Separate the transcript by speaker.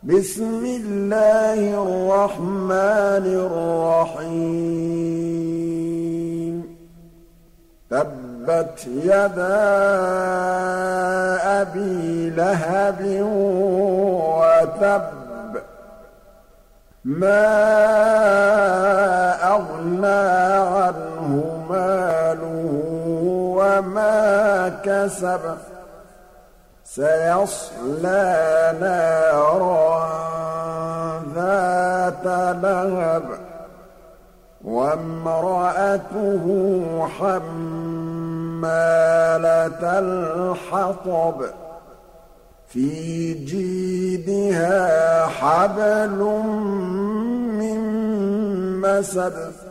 Speaker 1: بسم الله الرحمن الرحيم تبت يدا أبي لهب وتب ما أغنى عنه ماله وما كسب سيصلى نارا ذات لهب وامرأته حمالة الحطب في جيدها حبل من مسد